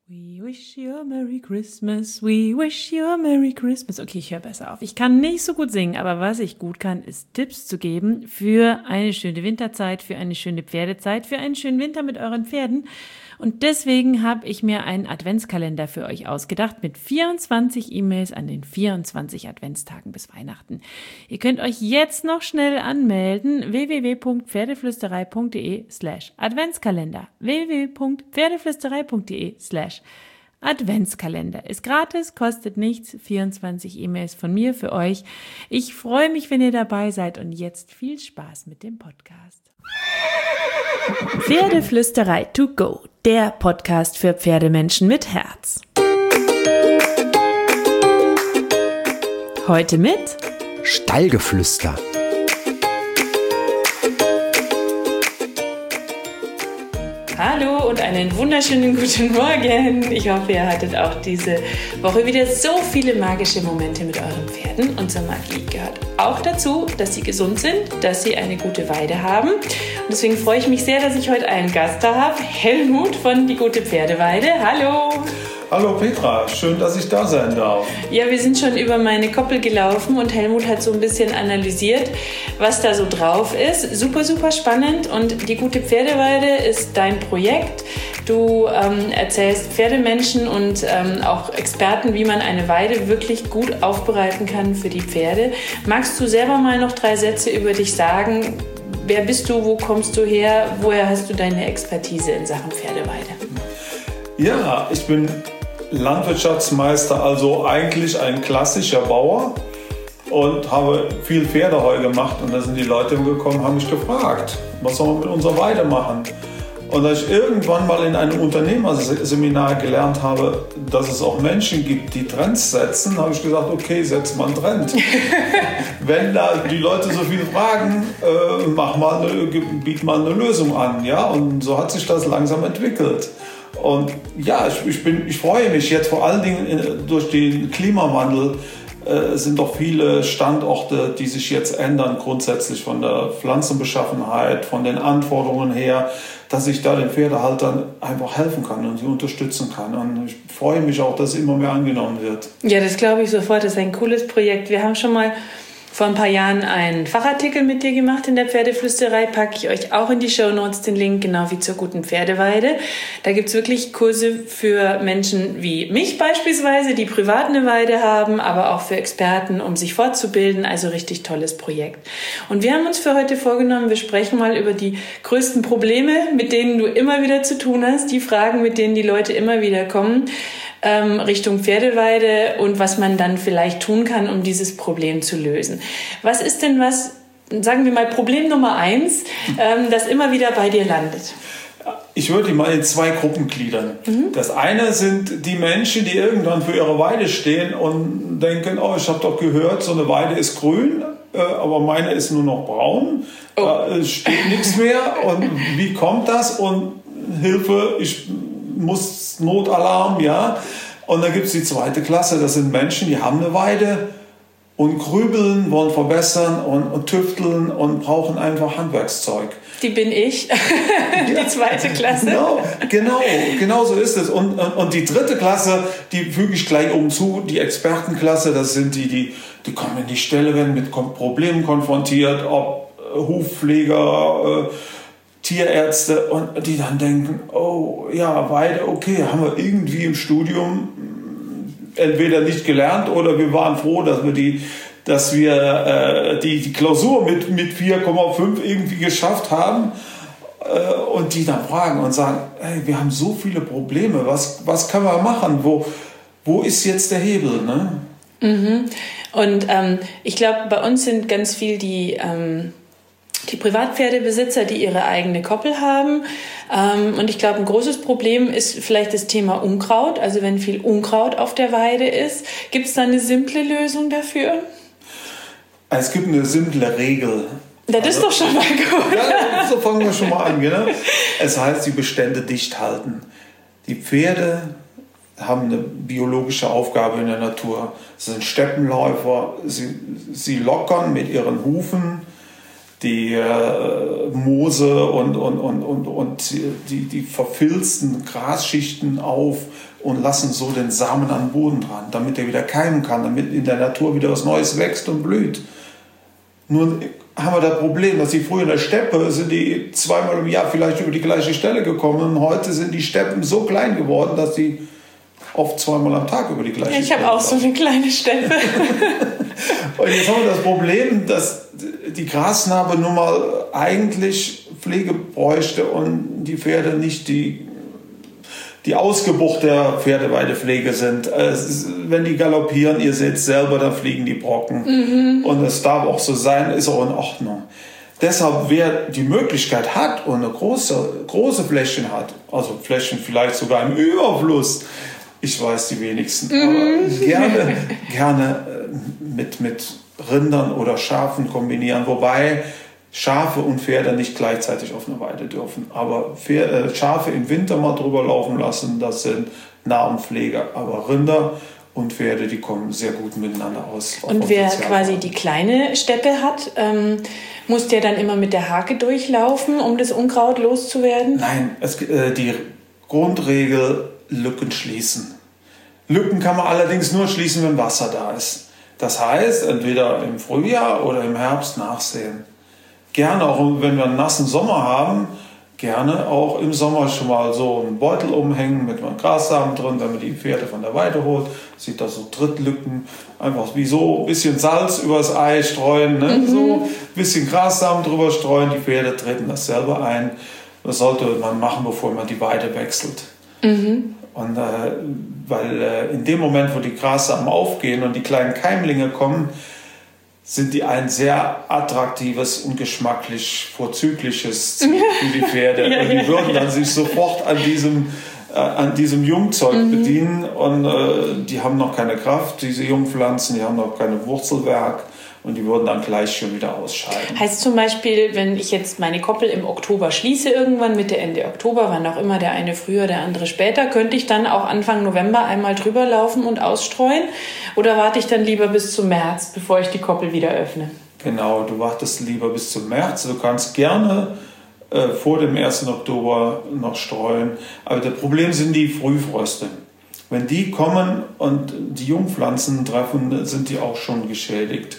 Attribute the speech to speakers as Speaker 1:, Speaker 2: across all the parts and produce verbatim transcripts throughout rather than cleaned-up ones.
Speaker 1: We wish you a Merry Christmas, we wish you a Merry Christmas. Okay, ich höre besser auf. Ich kann nicht so gut singen, aber was ich gut kann, ist Tipps zu geben für eine schöne Winterzeit, für eine schöne Pferdezeit, für einen schönen Winter mit euren Pferden. Und deswegen habe ich mir einen Adventskalender für euch ausgedacht mit vierundzwanzig E-Mails an den vierundzwanzig Adventstagen bis Weihnachten. Ihr könnt euch jetzt noch schnell anmelden. w w w punkt pferdeflüsterei punkt d e slash Adventskalender. w w w punkt pferdeflüsterei punkt d e slash Adventskalender. Ist gratis, kostet nichts. vierundzwanzig E-Mails von mir für euch. Ich freue mich, wenn ihr dabei seid und jetzt viel Spaß mit dem Podcast. Pferdeflüsterei to go, der Podcast für Pferdemenschen mit Herz. Heute mit
Speaker 2: Stallgeflüster.
Speaker 1: Hallo und einen wunderschönen guten Morgen. Ich hoffe, ihr hattet auch diese Woche wieder so viele magische Momente mit euren Pferden. Und zur Magie gehört auch dazu, dass sie gesund sind, dass sie eine gute Weide haben. Und deswegen freue ich mich sehr, dass ich heute einen Gast da habe, Helmut von Die Gute Pferdeweide. Hallo!
Speaker 3: Hallo Petra, schön, dass ich da sein darf.
Speaker 1: Ja, wir sind schon über meine Koppel gelaufen und Helmut hat so ein bisschen analysiert, was da so drauf ist. Super, super spannend und Die Gute Pferdeweide ist dein Projekt. Du ähm, erzählst Pferdemenschen und ähm, auch Experten, wie man eine Weide wirklich gut aufbereiten kann für die Pferde. Magst du selber mal noch drei Sätze über dich sagen? Wer bist du, wo kommst du her, woher hast du deine Expertise in Sachen Pferdeweide?
Speaker 3: Ja, ich bin Landwirtschaftsmeister, also eigentlich ein klassischer Bauer und habe viel Pferdeheu gemacht und da sind die Leute gekommen, haben mich gefragt, was soll man mit unserer Weide machen? Und als ich irgendwann mal in einem Unternehmerseminar gelernt habe, dass es auch Menschen gibt, die Trends setzen, habe ich gesagt, okay, setz mal einen Trend. Wenn da die Leute so viel fragen, äh, mach mal eine, biet mal eine Lösung an, ja? Und so hat sich das langsam entwickelt. Und ja, ich, ich, bin, ich freue mich jetzt vor allen Dingen in, durch den Klimawandel äh, sind doch viele Standorte, die sich jetzt ändern, grundsätzlich von der Pflanzenbeschaffenheit, von den Anforderungen her, dass ich da den Pferdehaltern einfach helfen kann und sie unterstützen kann. Und ich freue mich auch, dass es immer mehr angenommen wird.
Speaker 1: Ja, das glaube ich sofort. Das ist ein cooles Projekt. Wir haben schon mal vor ein paar Jahren einen Fachartikel mit dir gemacht in der Pferdeflüsterei, packe ich euch auch in die Shownotes den Link, genau wie zur guten Pferdeweide. Da gibt's wirklich Kurse für Menschen wie mich beispielsweise, die privat eine Weide haben, aber auch für Experten, um sich fortzubilden. Also richtig tolles Projekt. Und wir haben uns für heute vorgenommen, wir sprechen mal über die größten Probleme, mit denen du immer wieder zu tun hast, die Fragen, mit denen die Leute immer wieder kommen, ähm, Richtung Pferdeweide und was man dann vielleicht tun kann, um dieses Problem zu lösen. Was ist denn was, sagen wir mal, Problem Nummer eins, ähm, das immer wieder bei dir landet?
Speaker 3: Ich würde die mal in zwei Gruppen gliedern. Mhm. Das eine sind die Menschen, die irgendwann für ihre Weide stehen und denken, oh, ich habe doch gehört, so eine Weide ist grün, äh, aber meine ist nur noch braun. Oh. Da äh, steht nichts mehr. Und wie kommt das? Und Hilfe, ich muss Notalarm, ja. Und dann gibt es die zweite Klasse, das sind Menschen, die haben eine Weide und grübeln, wollen verbessern und, und tüfteln und brauchen einfach Handwerkszeug.
Speaker 1: Die bin ich, die zweite Klasse.
Speaker 3: Genau, genau, genau so ist es. Und, und, und die dritte Klasse, die füge ich gleich oben zu, die Expertenklasse, das sind die, die, die kommen in die Stelle, werden mit Problemen konfrontiert, ob Hufpfleger, äh, Tierärzte, und die dann denken, oh ja, Weide, okay, haben wir irgendwie im Studium entweder nicht gelernt oder wir waren froh, dass wir die, dass wir äh, die, die Klausur mit, mit vier Komma fünf irgendwie geschafft haben, äh, und die dann fragen und sagen, hey, wir haben so viele Probleme, was, was können wir machen, wo, wo ist jetzt der Hebel, ne?
Speaker 1: Mhm. Und ähm, ich glaube, bei uns sind ganz viel die ähm die Privatpferdebesitzer, die ihre eigene Koppel haben. Und ich glaube, ein großes Problem ist vielleicht das Thema Unkraut. Also wenn viel Unkraut auf der Weide ist, gibt es da eine simple Lösung dafür?
Speaker 3: Es gibt eine simple Regel.
Speaker 1: Das ist also, doch schon mal gut.
Speaker 3: Ja, so fangen wir schon mal an. Genau. Es heißt, die Bestände dicht halten. Die Pferde haben eine biologische Aufgabe in der Natur. Sie sind Steppenläufer. Sie, sie lockern mit ihren Hufen die äh, Moose und, und, und, und, und die, die verfilzten Grasschichten auf und lassen so den Samen an den Boden dran, damit er wieder keimen kann, damit in der Natur wieder was Neues wächst und blüht. Nun haben wir das Problem, dass die früher in der Steppe sind die zweimal im Jahr vielleicht über die gleiche Stelle gekommen und heute sind die Steppen so klein geworden, dass die oft zweimal am Tag über die gleiche
Speaker 1: ja, ich
Speaker 3: Steppe
Speaker 1: habe auch so eine kleine Steppe.
Speaker 3: Und jetzt haben wir das Problem, dass die Grasnarbe nun mal eigentlich Pflege bräuchte und die Pferde nicht die, die Ausgebucht der Pferdeweidepflege sind. Es ist, wenn die galoppieren, ihr seht selber, da fliegen die Brocken. Mhm. Und es darf auch so sein, ist auch in Ordnung. Deshalb, wer die Möglichkeit hat und eine große, große Flächen hat, also Flächen vielleicht sogar im Überfluss, ich weiß die wenigsten, mhm. aber gerne, gerne mit, mit Rindern oder Schafen kombinieren, wobei Schafe und Pferde nicht gleichzeitig auf einer Weide dürfen. Aber Pferde, Schafe im Winter mal drüber laufen lassen, das sind Narbenpfleger. Aber Rinder und Pferde, die kommen sehr gut miteinander aus.
Speaker 1: Und wer quasi die kleine Steppe hat, ähm, muss der dann immer mit der Hake durchlaufen, um das Unkraut loszuwerden?
Speaker 3: Nein, es, äh, die Grundregel, Lücken schließen. Lücken kann man allerdings nur schließen, wenn Wasser da ist. Das heißt, entweder im Frühjahr oder im Herbst nachsehen. Gerne auch, wenn wir einen nassen Sommer haben, gerne auch im Sommer schon mal so einen Beutel umhängen mit einem Grassamen drin, wenn man die Pferde von der Weide holt. Sieht da so Trittlücken, einfach wie so ein bisschen Salz übers Ei streuen, ne? Mhm. So ein bisschen Grassamen drüber streuen, die Pferde treten das selber ein. Das sollte man machen, bevor man die Weide wechselt. Mhm. Und äh, weil äh, in dem Moment, wo die Grassamen aufgehen und die kleinen Keimlinge kommen, sind die ein sehr attraktives und geschmacklich vorzügliches Ziel für die Pferde. ja, und die würden dann sich sofort an diesem, äh, an diesem Jungzeug mhm. bedienen und äh, die haben noch keine Kraft, diese Jungpflanzen, die haben noch keine Wurzelwerk. Und die würden dann gleich schon wieder ausscheiden.
Speaker 1: Heißt zum Beispiel, wenn ich jetzt meine Koppel im Oktober schließe, irgendwann Mitte, Ende Oktober, wann auch immer, der eine früher, der andere später, könnte ich dann auch Anfang November einmal drüber laufen und ausstreuen? Oder warte ich dann lieber bis zum März, bevor ich die Koppel wieder öffne?
Speaker 3: Genau, du wartest lieber bis zum März. Du kannst gerne äh, vor dem ersten Oktober noch streuen. Aber das Problem sind die Frühfröste. Wenn die kommen und die Jungpflanzen treffen, sind die auch schon geschädigt.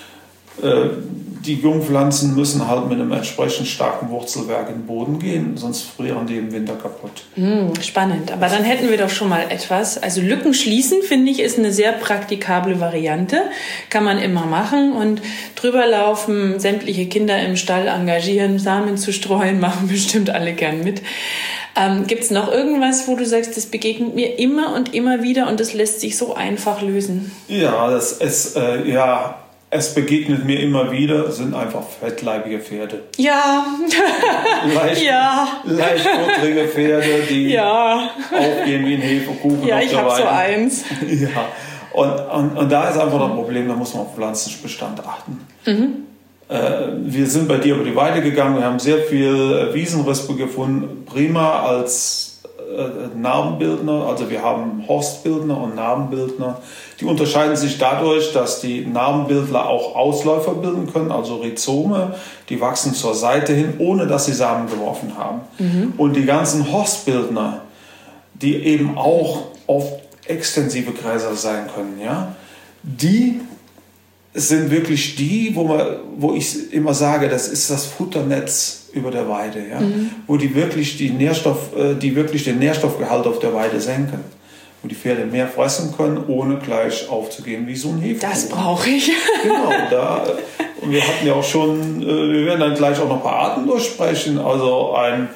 Speaker 3: Die Jungpflanzen müssen halt mit einem entsprechend starken Wurzelwerk in den Boden gehen, sonst frieren die im Winter kaputt.
Speaker 1: Hm, spannend, aber dann hätten wir doch schon mal etwas. Also Lücken schließen, finde ich, ist eine sehr praktikable Variante. Kann man immer machen und drüber laufen, sämtliche Kinder im Stall engagieren, Samen zu streuen, machen bestimmt alle gern mit. Ähm, gibt es noch irgendwas, wo du sagst, das begegnet mir immer und immer wieder und das lässt sich so einfach lösen?
Speaker 3: Ja, das ist, äh, ja... Es begegnet mir immer wieder, sind einfach fettleibige Pferde.
Speaker 1: Ja.
Speaker 3: Leicht, ja. Leichtbuttrige Pferde, die ja. aufgehen wie ein Hefekuchen.
Speaker 1: Ja, ich habe so eins.
Speaker 3: Ja. Und, und, und da ist einfach das Problem, da muss man auf Pflanzenbestand achten. Mhm. Äh, wir sind bei dir über die Weide gegangen, wir haben sehr viel Wiesenrispe gefunden, prima als Narbenbildner, also wir haben Horstbildner und Narbenbildner. Die unterscheiden sich dadurch, dass die Narbenbildler auch Ausläufer bilden können, also Rhizome, die wachsen zur Seite hin, ohne dass sie Samen geworfen haben. Mhm. Und die ganzen Horstbildner, die eben auch oft extensive Gräser sein können, ja, die sind wirklich die, wo, man, wo ich immer sage, das ist das Futternetz über der Weide, ja? Mhm. Wo die wirklich, die, Nährstoff, die wirklich den Nährstoffgehalt auf der Weide senken. Wo die Pferde mehr fressen können, ohne gleich aufzugehen wie so ein Hefekuchen.
Speaker 1: Das brauche ich.
Speaker 3: Genau, da, und wir hatten ja auch schon, wir werden dann gleich auch noch ein paar Arten durchsprechen, also ein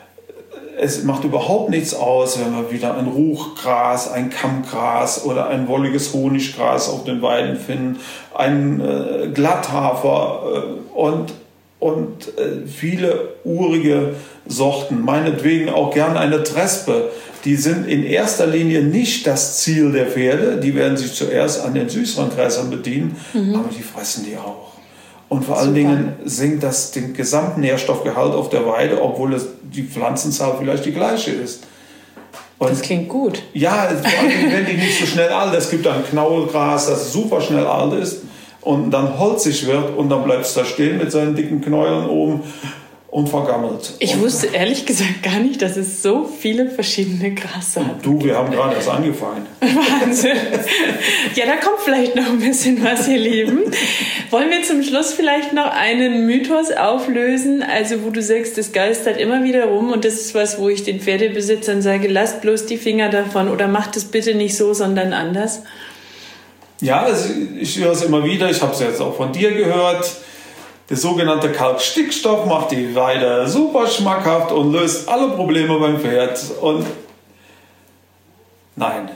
Speaker 3: Es macht überhaupt nichts aus, wenn wir wieder ein Ruchgras, ein Kammgras oder ein wolliges Honiggras auf den Weiden finden, ein äh, Glatthafer äh, und, und äh, viele urige Sorten. Meinetwegen auch gerne eine Trespe. Die sind in erster Linie nicht das Ziel der Pferde. Die werden sich zuerst an den süßeren Gräsern bedienen, mhm. aber die fressen die auch. Und vor allen Super. Dingen sinkt das den gesamten Nährstoffgehalt auf der Weide, obwohl es die Pflanzenzahl vielleicht die gleiche ist. Und
Speaker 1: das klingt gut.
Speaker 3: Ja, vor allen Dingen werden die nicht so schnell alt. Es gibt ein Knaulgras, das super schnell alt ist. und dann holzig wird und dann bleibt es da stehen mit seinen dicken Knäueln oben und vergammelt.
Speaker 1: Ich
Speaker 3: und,
Speaker 1: wusste ehrlich gesagt gar nicht, dass es so viele verschiedene Grassorten
Speaker 3: Du, wir haben gerade erst angefangen.
Speaker 1: Wahnsinn. Ja, da kommt vielleicht noch ein bisschen was, ihr Lieben. Wollen wir zum Schluss vielleicht noch einen Mythos auflösen, also wo du sagst, das geistert immer wieder rum und das ist was, wo ich den Pferdebesitzern sage, lasst bloß die Finger davon oder macht es bitte nicht so, sondern anders?
Speaker 3: Ja, also ich höre es immer wieder, ich habe es jetzt auch von dir gehört. Der sogenannte Kalkstickstoff macht die Weide super schmackhaft und löst alle Probleme beim Pferd. Und nein.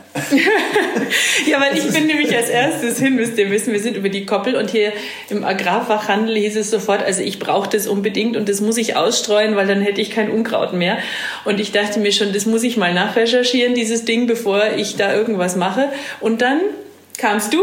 Speaker 1: Ja, weil ich bin nämlich als erstes hin, müsst ihr wissen, wir sind über die Koppel und hier im Agrarfachhandel hieß es sofort, also ich brauche das unbedingt und das muss ich ausstreuen, weil dann hätte ich kein Unkraut mehr. Und ich dachte mir schon, das muss ich mal nachrecherchieren, dieses Ding, bevor ich da irgendwas mache. Und dann kamst du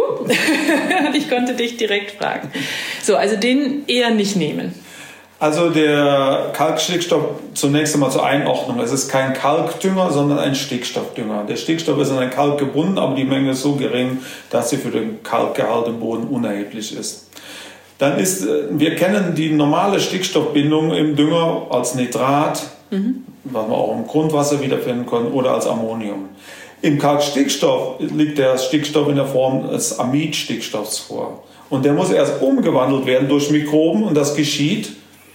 Speaker 1: und ich konnte dich direkt fragen. So, also den eher nicht nehmen.
Speaker 3: Also der Kalkstickstoff, zunächst einmal zur Einordnung. Es ist kein Kalkdünger, sondern ein Stickstoffdünger. Der Stickstoff ist an den Kalk gebunden, aber die Menge ist so gering, dass sie für den Kalkgehalt im Boden unerheblich ist. Dann ist, wir kennen die normale Stickstoffbindung im Dünger als Nitrat, mhm. was man auch im Grundwasser wiederfinden kann, oder als Ammonium. Im Kalkstickstoff liegt der Stickstoff in der Form des Amidstickstoffs vor. Und der muss erst umgewandelt werden durch Mikroben und das geschieht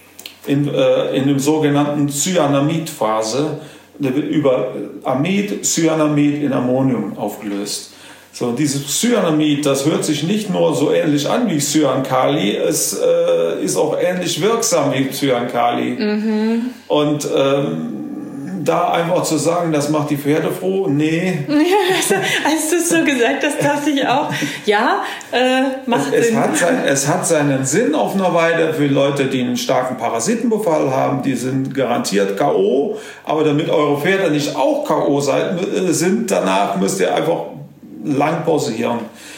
Speaker 3: in, äh, in der sogenannten Cyanamidphase. Der wird über Amid, Cyanamid in Ammonium aufgelöst. So, dieses Cyanamid, das hört sich nicht nur so ähnlich an wie Cyankali, es äh, ist auch ähnlich wirksam wie Cyankali. Mhm. Und ähm, da einfach zu sagen, das macht die Pferde froh, nee.
Speaker 1: Ja, als du es so gesagt hast, dachte ich auch, ja, äh, macht
Speaker 3: es,
Speaker 1: Sinn.
Speaker 3: Es hat, sein, es hat seinen Sinn auf einer Weide für Leute, die einen starken Parasitenbefall haben, die sind garantiert K O, aber damit eure Pferde nicht auch K O sind, danach müsst ihr einfach lang pausieren,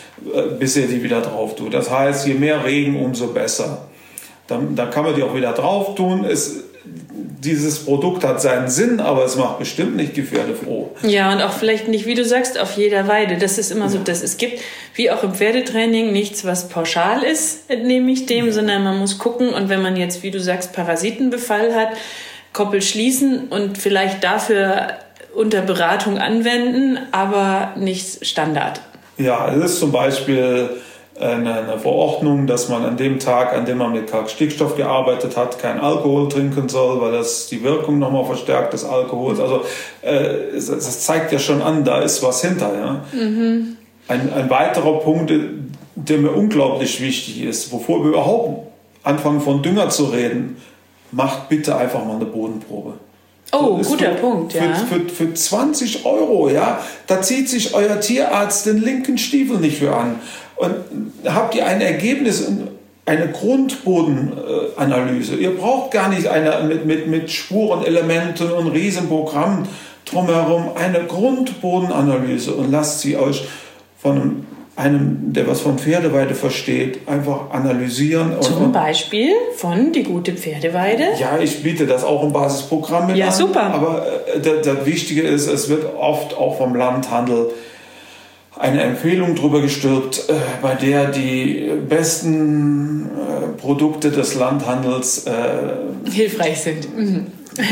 Speaker 3: bis ihr die wieder drauf tut. Das heißt, je mehr Regen, umso besser. Dann, dann kann man die auch wieder drauf tun. Es, Dieses Produkt hat seinen Sinn, aber es macht bestimmt nicht die Pferde froh.
Speaker 1: Ja, und auch vielleicht nicht, wie du sagst, auf jeder Weide. Das ist immer so, dass es gibt, wie auch im Pferdetraining, nichts, was pauschal ist, entnehme ich dem, sondern man muss gucken. Und wenn man jetzt, wie du sagst, Parasitenbefall hat, Koppel schließen und vielleicht dafür unter Beratung anwenden, aber nicht Standard.
Speaker 3: Ja, es ist zum Beispiel eine, eine Verordnung, dass man an dem Tag, an dem man mit Kalkstickstoff gearbeitet hat, kein Alkohol trinken soll, weil das die Wirkung nochmal verstärkt des Alkohols. Also äh, es, es zeigt ja schon an, da ist was hinter. Ja? Mhm. Ein, ein weiterer Punkt, der mir unglaublich wichtig ist, bevor wir überhaupt anfangen von Dünger zu reden, macht bitte einfach mal eine Bodenprobe.
Speaker 1: Oh, guter
Speaker 3: für,
Speaker 1: Punkt, ja.
Speaker 3: Für, für, für zwanzig Euro, ja, da zieht sich euer Tierarzt den linken Stiefel nicht für an. Und habt ihr ein Ergebnis, eine Grundbodenanalyse. Ihr braucht gar nicht eine mit, mit, mit Spurenelementen und Riesenprogrammen drumherum, eine Grundbodenanalyse und lasst sie euch von einem, einem der was von Pferdeweide versteht, einfach analysieren.
Speaker 1: Zum
Speaker 3: und,
Speaker 1: Beispiel von Die gute Pferdeweide?
Speaker 3: Ja, ich biete das auch im Basisprogramm mit
Speaker 1: ja,
Speaker 3: an.
Speaker 1: Super.
Speaker 3: Aber äh, das, das Wichtige ist, es wird oft auch vom Landhandel eine Empfehlung drüber gestülpt, äh, bei der die besten äh, Produkte des Landhandels äh,
Speaker 1: hilfreich sind. Mhm.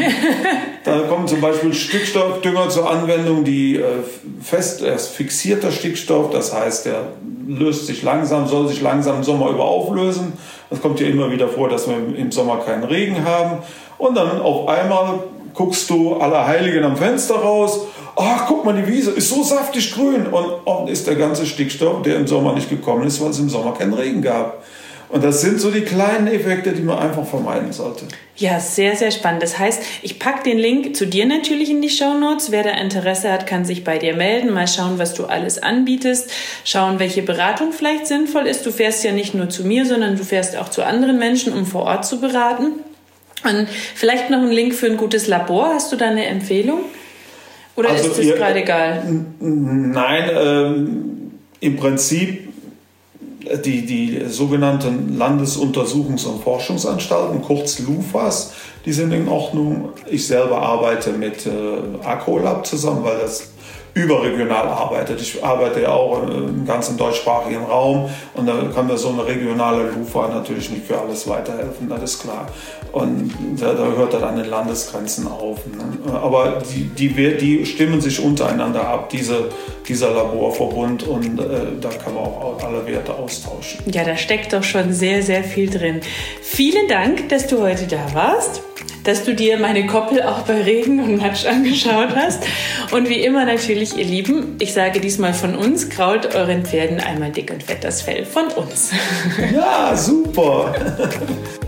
Speaker 3: Da kommen zum Beispiel Stickstoffdünger zur Anwendung, die äh, fest, er ist fixierter Stickstoff, das heißt, der löst sich langsam, soll sich langsam im Sommer über auflösen. Das kommt ja immer wieder vor, dass wir im Sommer keinen Regen haben. Und dann auf einmal guckst du Allerheiligen am Fenster raus. Ach, guck mal, die Wiese ist so saftig grün. Und unten ist der ganze Stickstoff, der im Sommer nicht gekommen ist, weil es im Sommer keinen Regen gab. Und das sind so die kleinen Effekte, die man einfach vermeiden sollte.
Speaker 1: Ja, sehr, sehr spannend. Das heißt, ich packe den Link zu dir natürlich in die Shownotes. Wer da Interesse hat, kann sich bei dir melden. Mal schauen, was du alles anbietest. Schauen, welche Beratung vielleicht sinnvoll ist. Du fährst ja nicht nur zu mir, sondern du fährst auch zu anderen Menschen, um vor Ort zu beraten. Und vielleicht noch ein Link für ein gutes Labor. Hast du da eine Empfehlung? Oder also ist das ihr, gerade egal?
Speaker 3: Nein, ähm, im Prinzip die, die sogenannten Landesuntersuchungs- und Forschungsanstalten, kurz LUFAS, die sind in Ordnung. Ich selber arbeite mit äh, Agrolab zusammen, weil das überregional arbeitet. Ich arbeite ja auch im ganzen deutschsprachigen Raum und da kann mir so eine regionale Lufa natürlich nicht für alles weiterhelfen, das ist klar. Und da, da hört er dann den Landesgrenzen auf. Ne? Aber die, die, die stimmen sich untereinander ab, diese, dieser Laborverbund, und äh, da kann man auch alle Werte austauschen.
Speaker 1: Ja, da steckt doch schon sehr, sehr viel drin. Vielen Dank, dass du heute da warst, dass du dir meine Koppel auch bei Regen und Matsch angeschaut hast. Und wie immer natürlich, ihr Lieben, ich sage diesmal von uns, krault euren Pferden einmal dick und fett das Fell von uns.
Speaker 3: Ja, super.